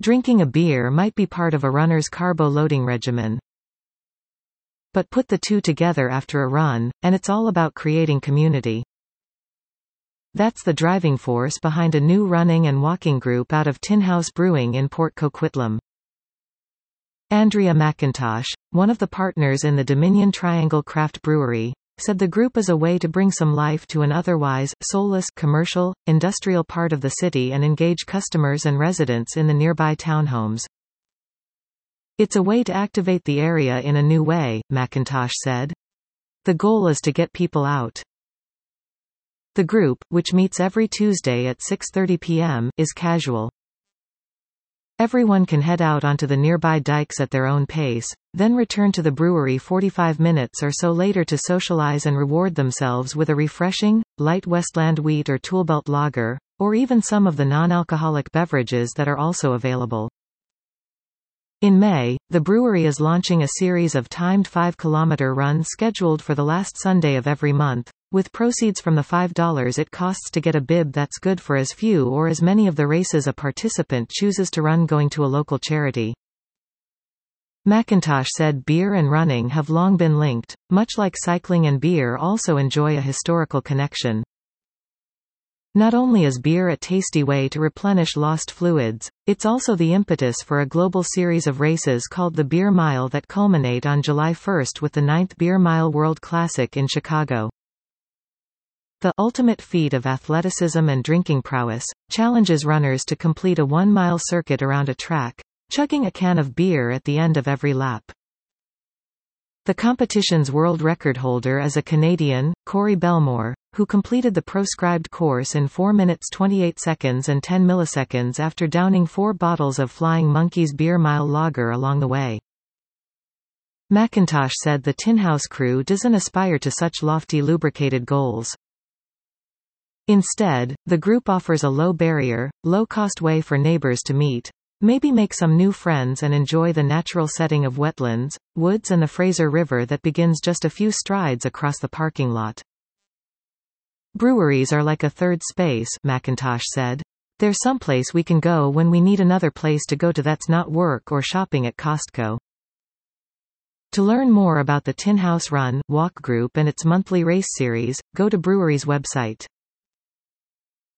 Drinking a beer might be part of a runner's carbo-loading regimen. But put the two together after a run, and it's all about creating community. That's the driving force behind a new running and walking group out of Tin House Brewing in Port Coquitlam. Andrea McIntosh, one of the partners in the Dominion Triangle Craft Brewery, said the group is a way to bring some life to an otherwise soulless, commercial, industrial part of the city and engage customers and residents in the nearby townhomes. It's a way to activate the area in a new way, McIntosh said. The goal is to get people out. The group, which meets every Tuesday at 6:30 p.m., is casual. Everyone can head out onto the nearby dikes at their own pace, then return to the brewery 45 minutes or so later to socialize and reward themselves with a refreshing, light Westland wheat or Toolbelt lager, or even some of the non-alcoholic beverages that are also available. In May, the brewery is launching a series of timed 5-kilometer runs scheduled for the last Sunday of every month, with proceeds from the $5 it costs to get a bib that's good for as few or as many of the races a participant chooses to run going to a local charity. McIntosh said beer and running have long been linked, much like cycling and beer also enjoy a historical connection. Not only is beer a tasty way to replenish lost fluids, it's also the impetus for a global series of races called the Beer Mile that culminate on July 1 with the 9th Beer Mile World Classic in Chicago. The ultimate feat of athleticism and drinking prowess challenges runners to complete a 1-mile circuit around a track, chugging a can of beer at the end of every lap. The competition's world record holder is a Canadian, Corey Belmore, who completed the proscribed course in 4 minutes 28 seconds and 10 milliseconds after downing 4 bottles of Flying Monkeys Beer Mile lager along the way. McIntosh said the Tin House crew doesn't aspire to such lofty lubricated goals. Instead, the group offers a low-barrier, low-cost way for neighbors to meet, maybe make some new friends and enjoy the natural setting of wetlands, woods and the Fraser River that begins just a few strides across the parking lot. Breweries are like a third space, McIntosh said. They're someplace we can go when we need another place to go to that's not work or shopping at Costco. To learn more about the Tin House Run Walk Group and its monthly race series, go to brewery's website.